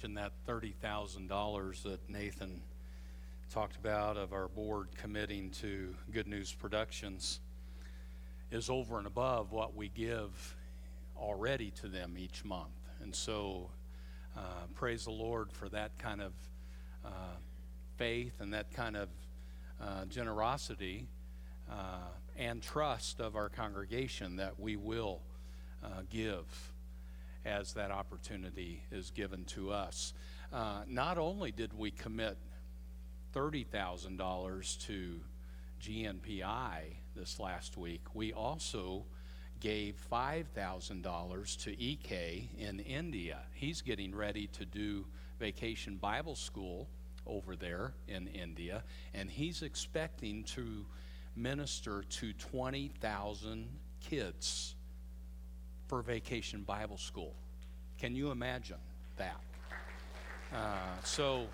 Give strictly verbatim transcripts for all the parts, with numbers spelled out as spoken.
imagine that thirty thousand dollars that Nathan talked about of our board committing to Good News Productions is over and above what we give already to them each month. And so uh, praise the Lord for that kind of uh, faith and that kind of uh, generosity uh, and trust of our congregation that we will uh, give as that opportunity is given to us. Uh, not only did we commit thirty thousand dollars to G N P I this last week, we also gave five thousand dollars to E K in India. He's getting ready to do Vacation Bible School over there in India, and he's expecting to minister to twenty thousand kids for Vacation Bible School. Can you imagine that? Uh, so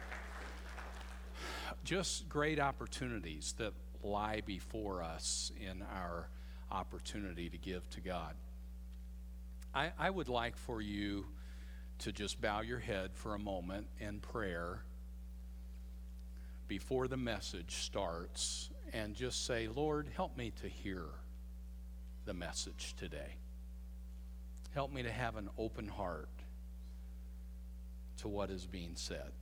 just great opportunities that lie before us in our opportunity to give to God. I, I would like for you to just bow your head for a moment in prayer before the message starts and just say, Lord, help me to hear the message today. Help me to have an open heart to what is being said.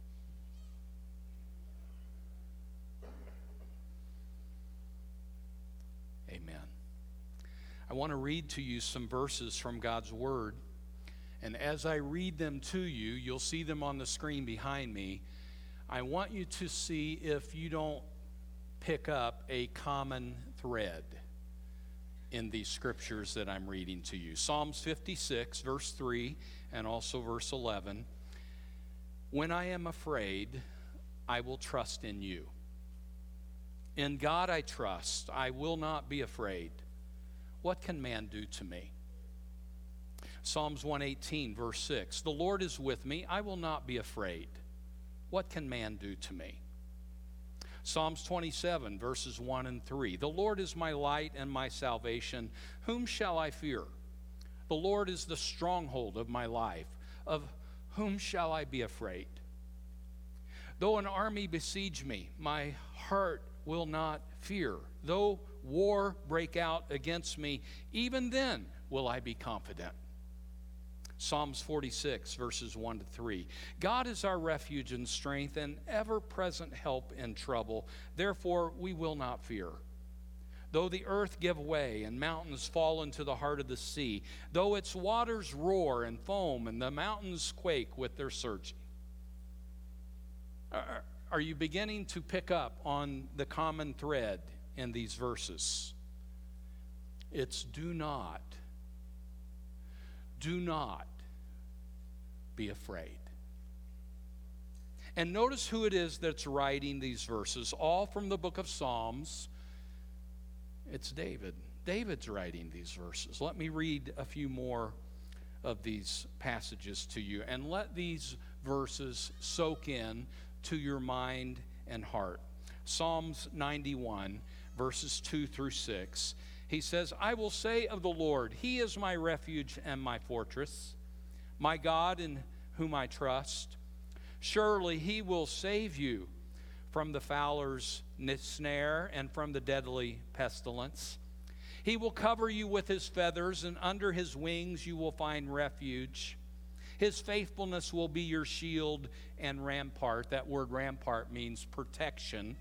Amen. I want to read to you some verses from God's Word. And as I read them to you, you'll see them on the screen behind me. I want you to see if you don't pick up a common thread in these scriptures that I'm reading to you. Psalms fifty-six, verse three, and also verse eleven. When I am afraid, I will trust in you. In God I trust. I will not be afraid. What can man do to me? Psalms one eighteen, verse six. The Lord is with me. I will not be afraid. What can man do to me? Psalms twenty-seven, verses one and three. The Lord is my light and my salvation. Whom shall I fear? The Lord is the stronghold of my life. Of whom shall I be afraid? Though an army besiege me, my heart will not fear. Though war break out against me, even then will I be confident. Psalms forty-six, verses one to three. God is our refuge and strength and ever-present help in trouble. Therefore we will not fear. Though the earth give way and mountains fall into the heart of the sea, though its waters roar and foam and the mountains quake with their surging. Are, are you beginning to pick up on the common thread in these verses? It's do not, do not be afraid. And notice who it is that's writing these verses, all from the book of Psalms. It's David. David's writing these verses. Let me read a few more of these passages to you, and let these verses soak in to your mind and heart. Psalms ninety-one, verses two through six. He says, I will say of the Lord, He is my refuge and my fortress, my God in whom I trust. Surely He will save you from the fowler's snare and from the deadly pestilence. He will cover you with His feathers, and under His wings you will find refuge. His faithfulness will be your shield and rampart. That word rampart means protection.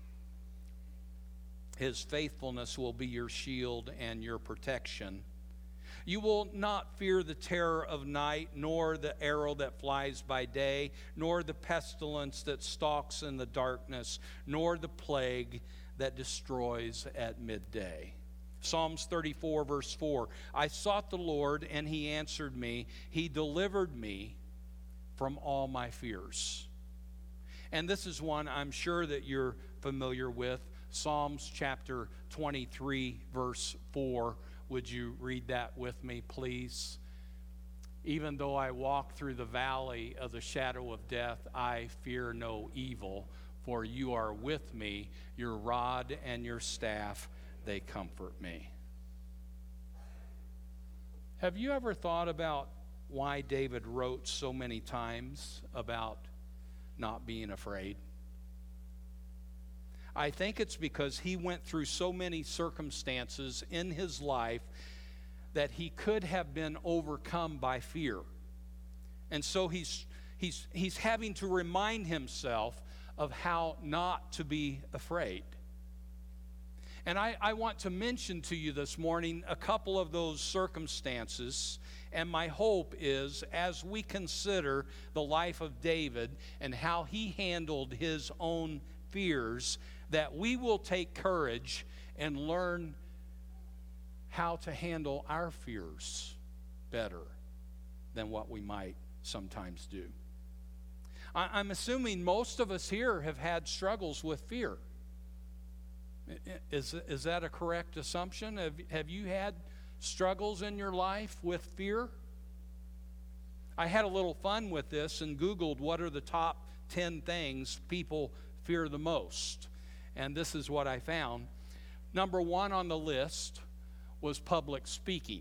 His faithfulness will be your shield and your protection. You will not fear the terror of night, nor the arrow that flies by day, nor the pestilence that stalks in the darkness, nor the plague that destroys at midday. Psalms thirty-four, verse four. I sought the Lord, and He answered me. He delivered me from all my fears. And this is one I'm sure that you're familiar with. Psalms chapter twenty-three, verse four. Would you read that with me, please? Even though I walk through the valley of the shadow of death, I fear no evil, for you are with me. Your rod and your staff, they comfort me. Have you ever thought about why David wrote so many times about not being afraid? I think it's because he went through so many circumstances in his life that he could have been overcome by fear. And so he's he's he's having to remind himself of how not to be afraid. And I, I want to mention to you this morning a couple of those circumstances. And my hope is, as we consider the life of David and how he handled his own fears, that we will take courage and learn how to handle our fears better than what we might sometimes do. I, I'm assuming most of us here have had struggles with fear. Is, is that a correct assumption? Have, have you had struggles in your life with fear? I had a little fun with this and Googled what are the top ten things people fear the most. And this is what I found. Number one on the list was public speaking.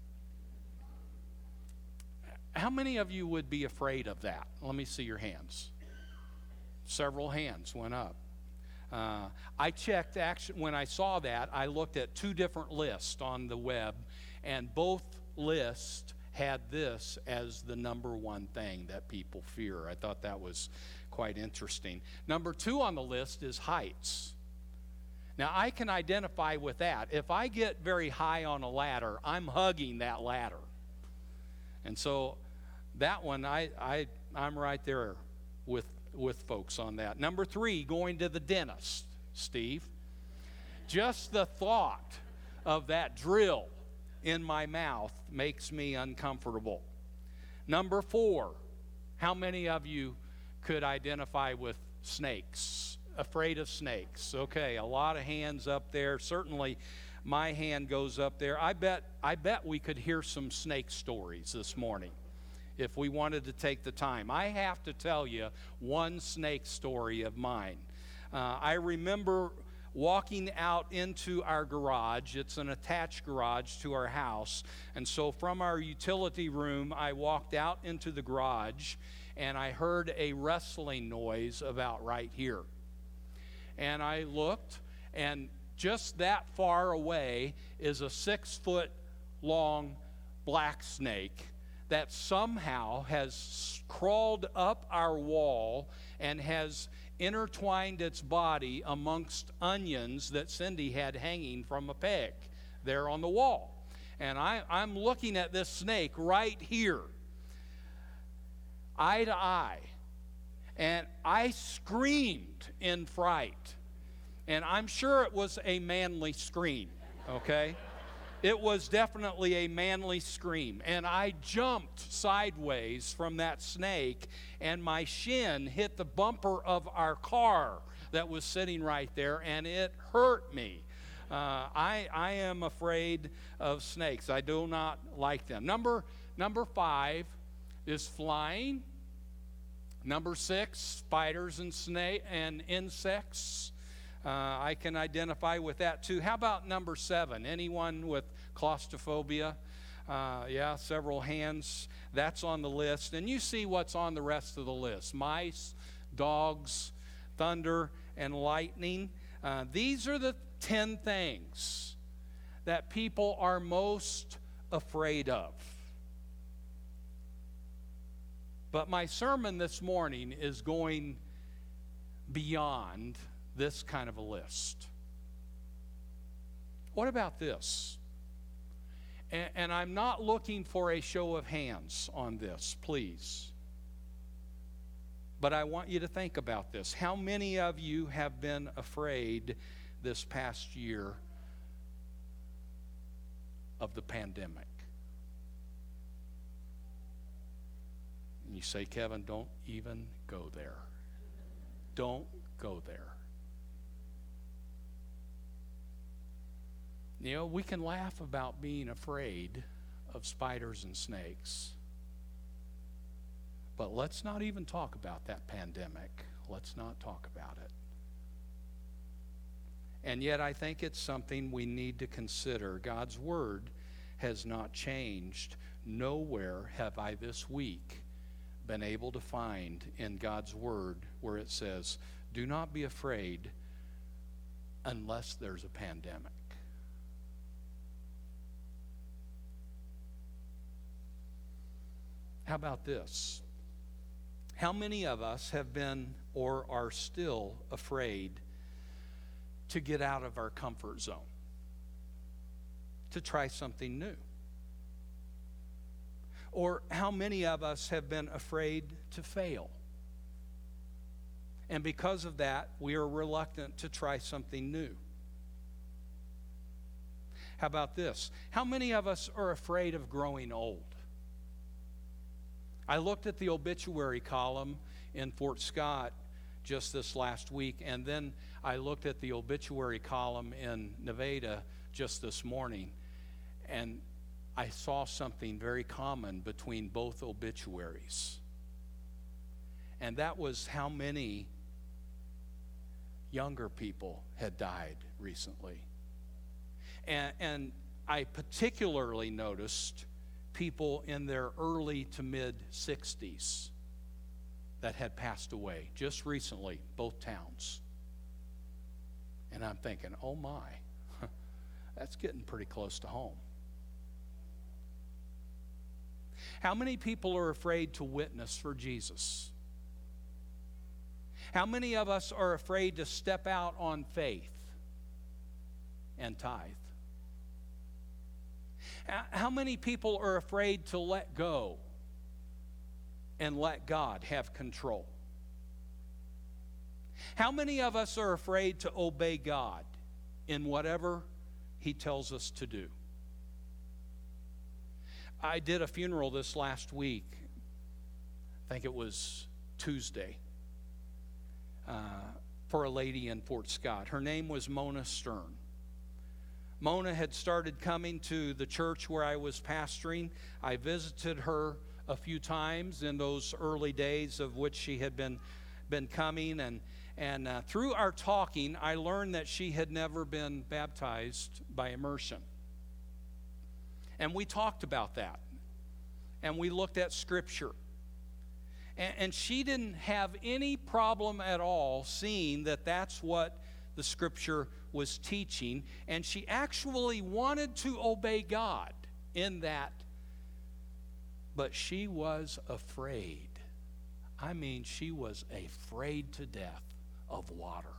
How many of you would be afraid of that? Let me see your hands. Several hands went up. Uh, I checked, actually, when I saw that, I looked at two different lists on the web, and both lists had this as the number one thing that people fear. I thought that was quite interesting. Number two on the list is heights. Now, I can identify with that. If I get very high on a ladder, I'm hugging that ladder. And so that one, I, I, I'm right there with with folks on that. Number three, going to the dentist, Steve. Just the thought of that drill in my mouth makes me uncomfortable. Number four, how many of you could identify with snakes? Afraid of snakes? Okay, a lot of hands up there. Certainly my hand goes up there. I bet, I bet we could hear some snake stories this morning if we wanted to take the time. I have to tell you one snake story of mine. Uh, I remember walking out into our garage. It's an attached garage to our house. And so from our utility room, I walked out into the garage, and I heard a rustling noise about right here. And I looked, and just that far away is a six-foot-long black snake that somehow has crawled up our wall and has intertwined its body amongst onions that Cindy had hanging from a peg there on the wall. And I, I'm looking at this snake right here, eye to eye. And I screamed in fright. And I'm sure it was a manly scream, okay? It was definitely a manly scream. And I jumped sideways from that snake, and my shin hit the bumper of our car that was sitting right there, and it hurt me. Uh, I, I am afraid of snakes. I do not like them. Number, number five is flying. Number six, spiders and snake and insects. Uh, I can identify with that too. How about number seven? Anyone with claustrophobia? Uh, yeah, several hands. That's on the list. And you see what's on the rest of the list. Mice, dogs, thunder, and lightning. Uh, these are the ten things that people are most afraid of. But my sermon this morning is going beyond this kind of a list. What about this? And, and I'm not looking for a show of hands on this, please. But I want you to think about this. How many of you have been afraid this past year of the pandemic? And you say, Kevin, don't even go there. Don't go there. You know, we can laugh about being afraid of spiders and snakes, but let's not even talk about that pandemic. Let's not talk about it. And yet I think it's something we need to consider. God's word has not changed Nowhere have I this week been able to find in God's Word where it says, do not be afraid unless there's a pandemic. How about this? How many of us have been or are still afraid to get out of our comfort zone, to try something new? Or how many of us have been afraid to fail? And because of that, we are reluctant to try something new. How about this? How many of us are afraid of growing old? I looked at the obituary column in Fort Scott just this last week, and then I looked at the obituary column in Nevada just this morning, and I saw something very common between both obituaries. And that was how many younger people had died recently. And, and I particularly noticed people in their early to mid sixties that had passed away just recently, both towns. And I'm thinking, oh my, that's getting pretty close to home. How many people are afraid to witness for Jesus? How many of us are afraid to step out on faith and tithe? How many people are afraid to let go and let God have control? How many of us are afraid to obey God in whatever He tells us to do? I did a funeral this last week. I think it was Tuesday, uh, for a lady in Fort Scott. Her name was Mona Stern. Mona had started coming to the church where I was pastoring. I visited her a few times in those early days of which she had been, been coming. And, and uh, through our talking, I learned that she had never been baptized by immersion. And we talked about that. And we looked at Scripture. And, and she didn't have any problem at all seeing that that's what the Scripture was teaching, and she actually wanted to obey God in that, but she was afraid. I mean, she was afraid to death of water.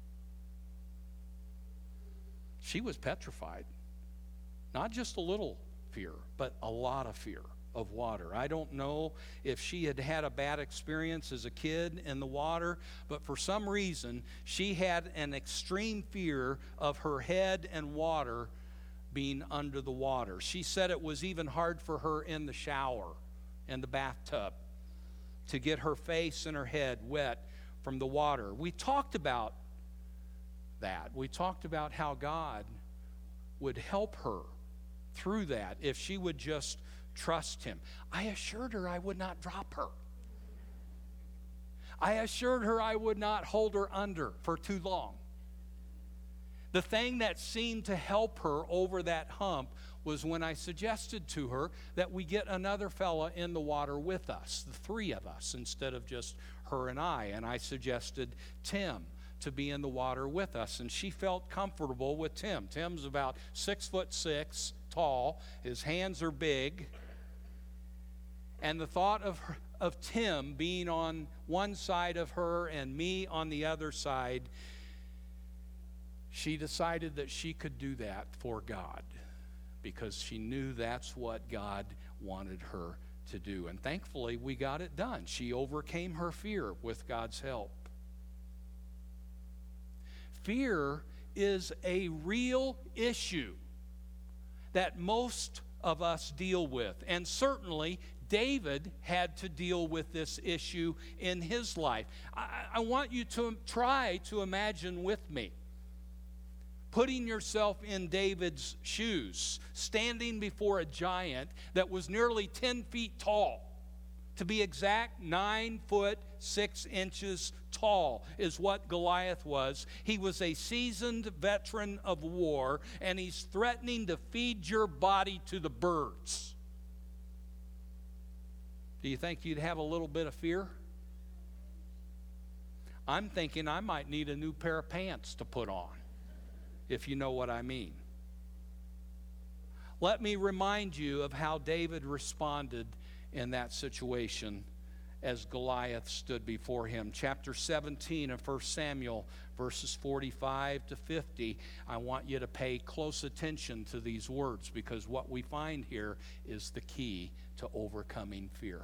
She was petrified. Not just a little fear, but a lot of fear of water. I don't know if she had had a bad experience as a kid in the water, but for some reason, she had an extreme fear of her head and water being under the water. She said it was even hard for her in the shower, in the bathtub, to get her face and her head wet from the water. We talked about that. We talked about how God would help her through that if she would just trust Him. I assured her I would not drop her. I assured her I would not hold her under for too long. The thing that seemed to help her over that hump was when I suggested to her that we get another fella in the water with us, the three of us, instead of just her and I. And I suggested Tim to be in the water with us, and she felt comfortable with Tim. Tim's about six foot six, tall. His hands are big. And the thought of her, of Tim being on one side of her and me on the other side, she decided that she could do that for God because she knew that's what God wanted her to do. And thankfully, we got it done. She overcame her fear with God's help. Fear is a real issue that most of us deal with, and certainly David had to deal with this issue in his life. I, I want you to try to imagine with me, putting yourself in David's shoes, standing before a giant that was nearly ten feet tall. To be exact, nine foot six inches tall is what Goliath was. He was a seasoned veteran of war, and he's threatening to feed your body to the birds. Do you think you'd have a little bit of fear? I'm thinking I might need a new pair of pants to put on, if you know what I mean. Let me remind you of how David responded in that situation as Goliath stood before him. Chapter seventeen of First Samuel, verses forty-five to fifty. I want you to pay close attention to these words, because what we find here is the key to overcoming fear.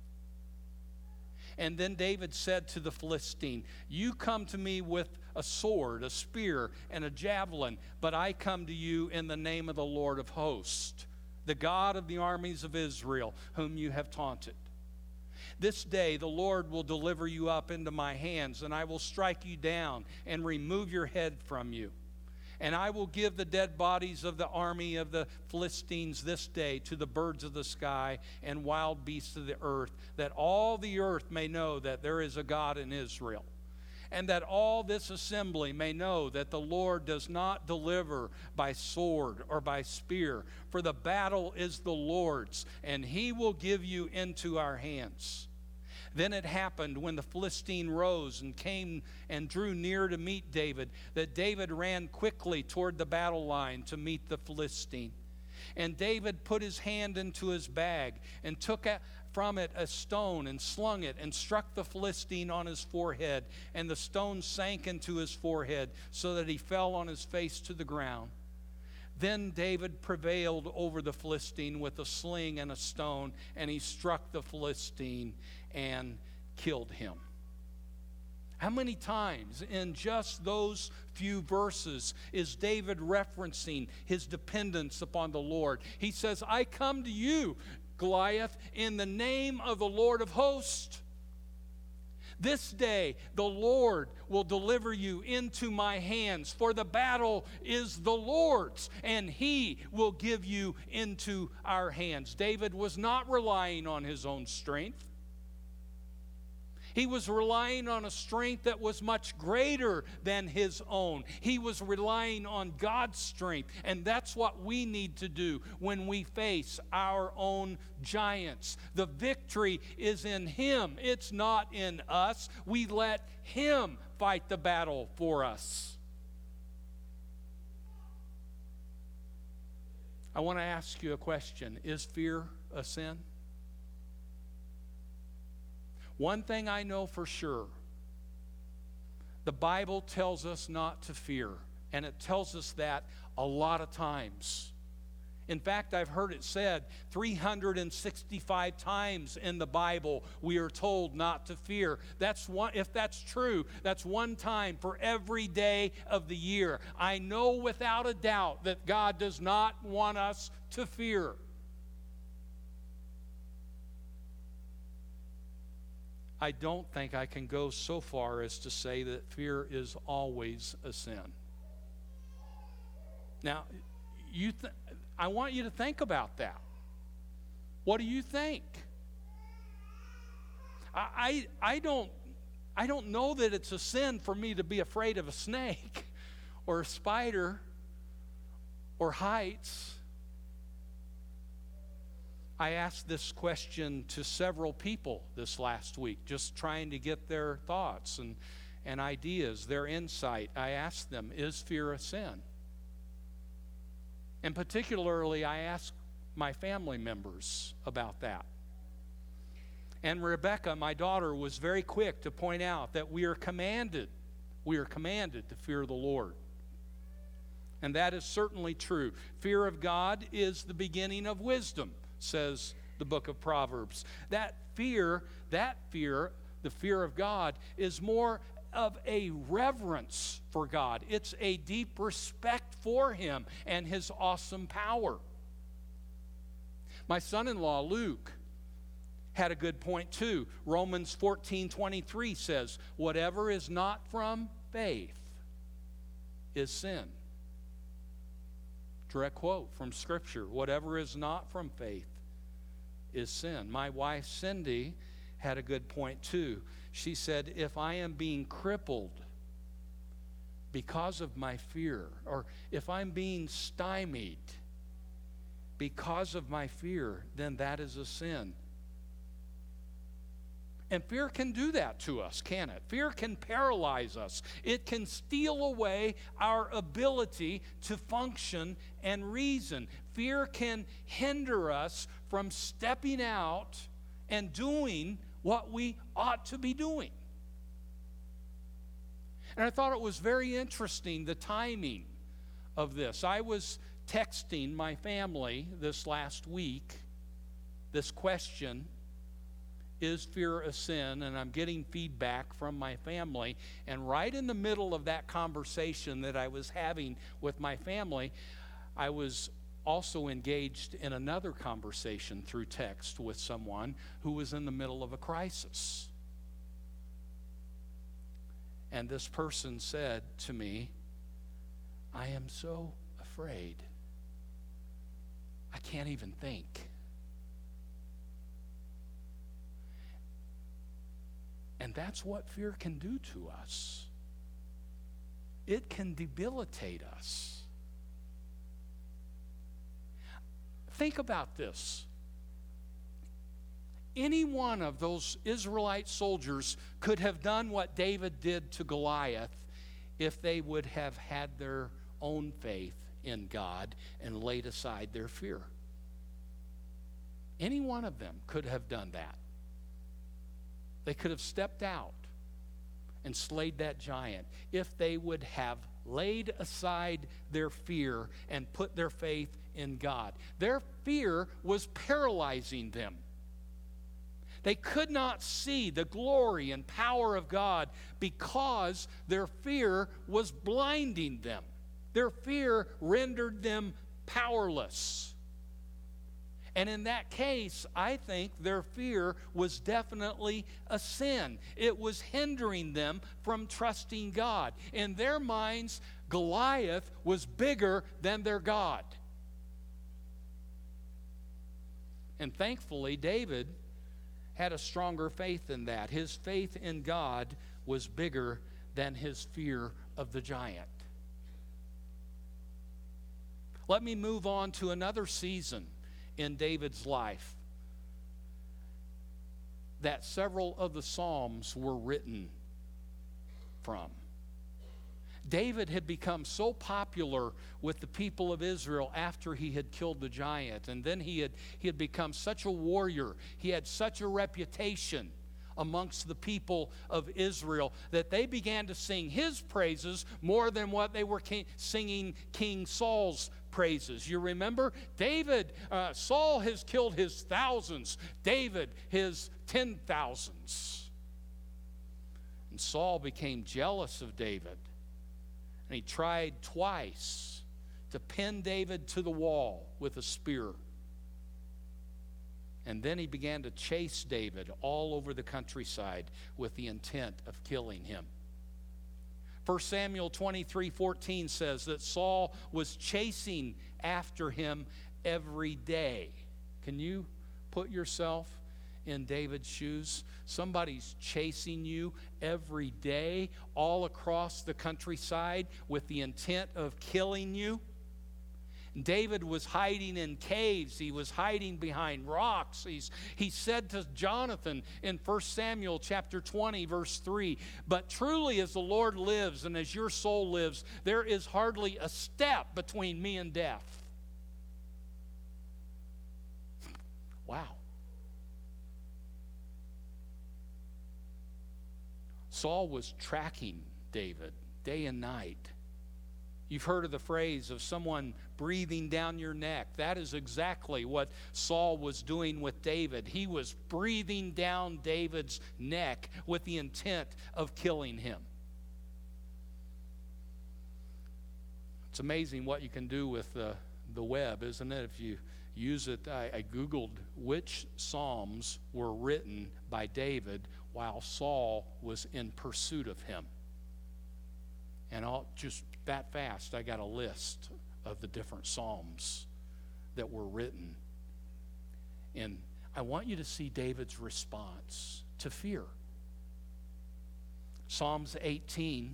And then David said to the Philistine, "You come to me with a sword, a spear, and a javelin, but I come to you in the name of the Lord of hosts, the God of the armies of Israel, whom you have taunted. This day the Lord will deliver you up into my hands, and I will strike you down and remove your head from you. And I will give the dead bodies of the army of the Philistines this day to the birds of the sky and wild beasts of the earth, that all the earth may know that there is a God in Israel, and that all this assembly may know that the Lord does not deliver by sword or by spear, for the battle is the Lord's, and he will give you into our hands." Then it happened, when the Philistine rose and came and drew near to meet David, that David ran quickly toward the battle line to meet the Philistine. And David put his hand into his bag and took from it a stone and slung it and struck the Philistine on his forehead. And the stone sank into his forehead so that he fell on his face to the ground. Then David prevailed over the Philistine with a sling and a stone, and he struck the Philistine and killed him. How many times in just those few verses is David referencing his dependence upon the Lord? He says, "I come to you, Goliath, in the name of the Lord of hosts. This day the Lord will deliver you into my hands, for the battle is the Lord's, and he will give you into our hands." David was not relying on his own strength. He was relying on a strength that was much greater than his own. He was relying on God's strength. And that's what we need to do when we face our own giants. The victory is in him. It's not in us. We let him fight the battle for us. I want to ask you a question. Is fear a sin? One thing I know for sure, the Bible tells us not to fear, and it tells us that a lot of times. In fact, I've heard it said three hundred sixty-five times in the Bible we are told not to fear. That's one, if that's true, that's one time for every day of the year. I know without a doubt that God does not want us to fear. I don't think I can go so far as to say that fear is always a sin. Now, you th- I want you to think about that. What do you think? I, I, I don't I don't know that it's a sin for me to be afraid of a snake or a spider or heights. I asked this question to several people this last week, just trying to get their thoughts and, and ideas, their insight. I asked them, is fear a sin? And particularly, I asked my family members about that. And Rebecca, my daughter, was very quick to point out that we are commanded, we are commanded to fear the Lord. And that is certainly true. Fear of God is the beginning of wisdom, says the book of Proverbs. That fear, that fear, the fear of God, is more of a reverence for God. It's a deep respect for him and his awesome power. My son-in-law, Luke, had a good point too. Romans fourteen twenty-three says, whatever is not from faith is sin. Direct quote from Scripture. Whatever is not from faith is sin. My wife, Cindy, had a good point too. She said, if I am being crippled because of my fear, or if I'm being stymied because of my fear, then that is a sin. And fear can do that to us, can it? Fear can paralyze us. It can steal away our ability to function and reason. Fear can hinder us from stepping out and doing what we ought to be doing. And I thought it was very interesting, the timing of this. I was texting my family this last week this question, is fear a sin? And I'm getting feedback from my family. And right in the middle of that conversation that I was having with my family, I was also engaged in another conversation through text with someone who was in the middle of a crisis. And this person said to me, I am so afraid. I can't even think. And that's what fear can do to us. It can debilitate us. Think about this. Any one of those Israelite soldiers could have done what David did to Goliath if they would have had their own faith in God and laid aside their fear. Any one of them could have done that. They could have stepped out and slayed that giant if they would have laid aside their fear and put their faith in God. Their fear was paralyzing them. They could not see the glory and power of God because their fear was blinding them. Their fear rendered them powerless. And in that case, I think their fear was definitely a sin. It was hindering them from trusting God. In their minds, Goliath was bigger than their God. And thankfully, David had a stronger faith in that. His faith in God was bigger than his fear of the giant. Let me move on to another season in David's life that several of the Psalms were written from. David had become so popular with the people of Israel after he had killed the giant, and then he had, he had become such a warrior. He had such a reputation amongst the people of Israel that they began to sing his praises more than what they were king, singing King Saul's praises. You remember? David, uh, Saul has killed his thousands. David, his ten thousands. And Saul became jealous of David. And he tried twice to pin David to the wall with a spear. And then he began to chase David all over the countryside with the intent of killing him. First Samuel twenty-three fourteen says that Saul was chasing after him every day. Can you put yourself in David's shoes? Somebody's chasing you every day all across the countryside with the intent of killing you. David was hiding in caves. He was hiding behind rocks. He's, he said to Jonathan in First Samuel chapter twenty, verse three, "But truly as the Lord lives and as your soul lives, there is hardly a step between me and death." Wow. Saul was tracking David day and night. You've heard of the phrase of someone breathing down your neck. That is exactly what Saul was doing with David. He was breathing down David's neck with the intent of killing him. It's amazing what you can do with the, the web, isn't it? If you use it, I, I Googled which Psalms were written by David while Saul was in pursuit of him. And I'll just that fast, I got a list of the different Psalms that were written. And I want you to see David's response to fear. Psalms eighteen,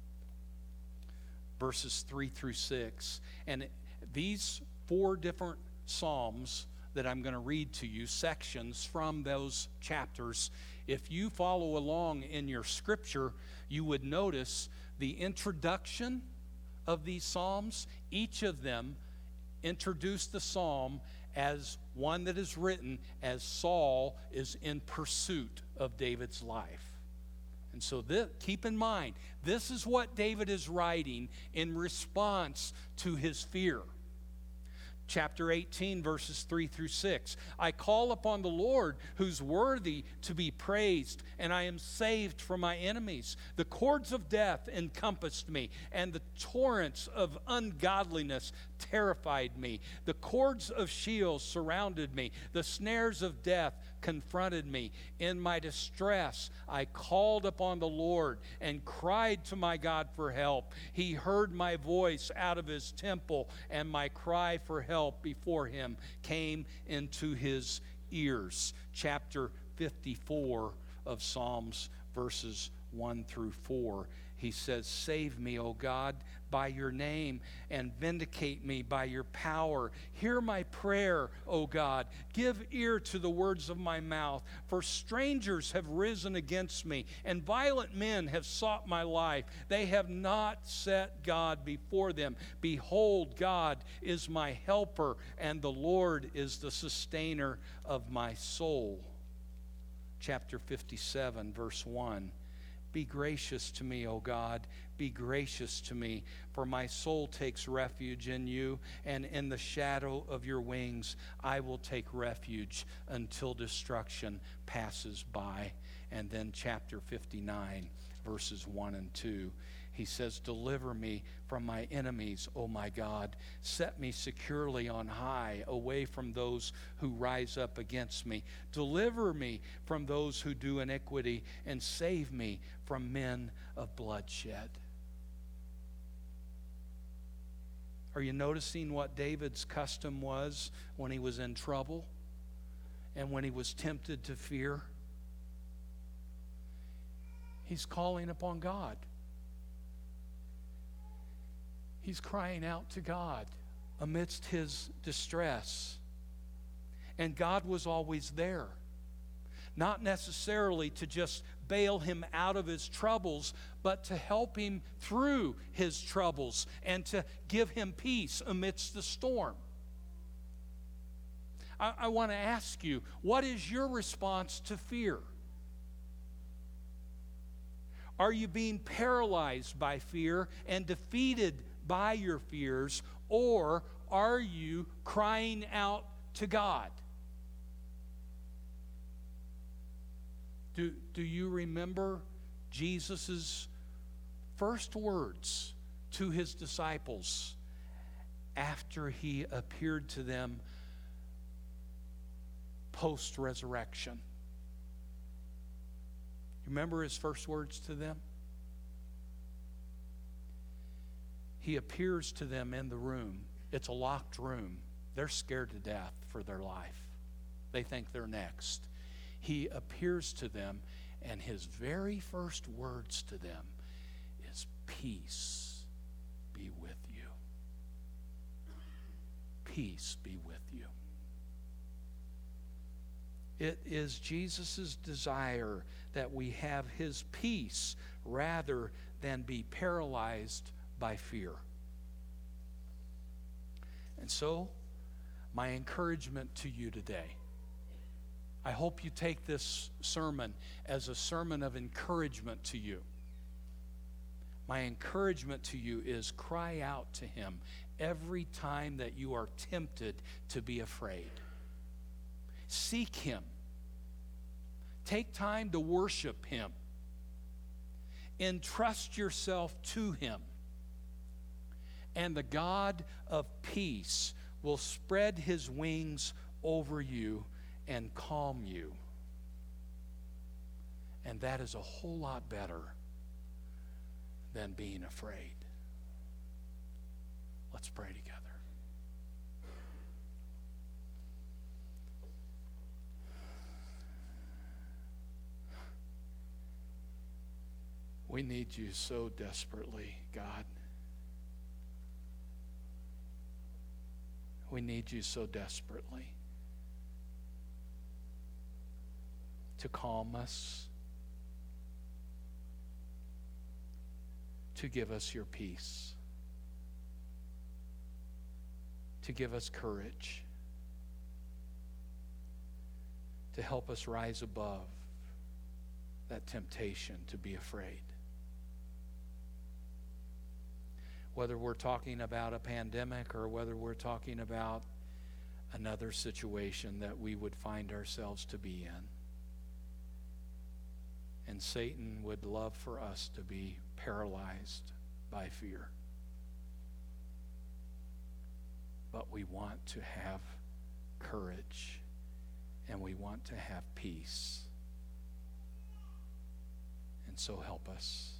verses three through six. And these four different Psalms that I'm going to read to you, sections from those chapters, If you follow along in your scripture, you would notice the introduction of these psalms. Each of them introduce the psalm as one that is written as Saul is in pursuit of David's life. And so this, keep in mind, this is what David is writing in response to his fear. Chapter eighteen, verses three through six. I call upon the Lord, who's worthy to be praised, and I am saved from my enemies. The cords of death encompassed me, and the torrents of ungodliness terrified me. The cords of Sheol surrounded me. The snares of death confronted me. In my distress, I called upon the Lord and cried to my God for help. He heard my voice out of his temple, and my cry for help before him came into his ears. Chapter fifty-four of Psalms, verses one through four. He says, save me, O God, by your name, and vindicate me by your power. Hear my prayer, O God. Give ear to the words of my mouth. For strangers have risen against me, and violent men have sought my life. They have not set God before them. Behold, God is my helper, and the Lord is the sustainer of my soul. Chapter fifty-seven, verse one. Be gracious to me, O God, be gracious to me, for my soul takes refuge in you, and in the shadow of your wings I will take refuge until destruction passes by. And then chapter fifty-nine, verses one and two. He says, deliver me from my enemies, O my God. Set me securely on high, away from those who rise up against me. Deliver me from those who do iniquity, and save me from men of bloodshed. Are you noticing what David's custom was when he was in trouble and when he was tempted to fear? He's calling upon God. He's crying out to God amidst his distress. And God was always there. Not necessarily to just bail him out of his troubles, but to help him through his troubles and to give him peace amidst the storm. I, I want to ask you, what is your response to fear? Are you being paralyzed by fear and defeated by your fears, or are you crying out to God? Do, do you remember Jesus' first words to his disciples after he appeared to them post-resurrection? You remember his first words to them? He appears to them in the room. It's a locked room. They're scared to death for their life. They think they're next. He appears to them, and his very first words to them is, peace be with you. Peace be with you. It is Jesus' desire that we have his peace rather than be paralyzed by fear. And so, my encouragement to you today, I hope you take this sermon as a sermon of encouragement to you. My encouragement to you is cry out to him every time that you are tempted to be afraid. Seek him. Take time to worship him. Entrust yourself to him. And the God of peace will spread his wings over you and calm you. And that is a whole lot better than being afraid. Let's pray together. We need you so desperately, God. We need you so desperately. to calm us, to give us your peace, to give us courage, to help us rise above that temptation to be afraid. Whether we're talking about a pandemic or whether we're talking about another situation that we would find ourselves to be in. And Satan would love for us to be paralyzed by fear. But we want to have courage and we want to have peace. And so help us.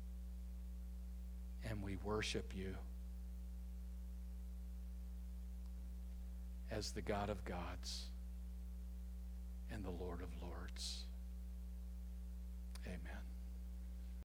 And we worship you as the God of gods and the Lord of lords.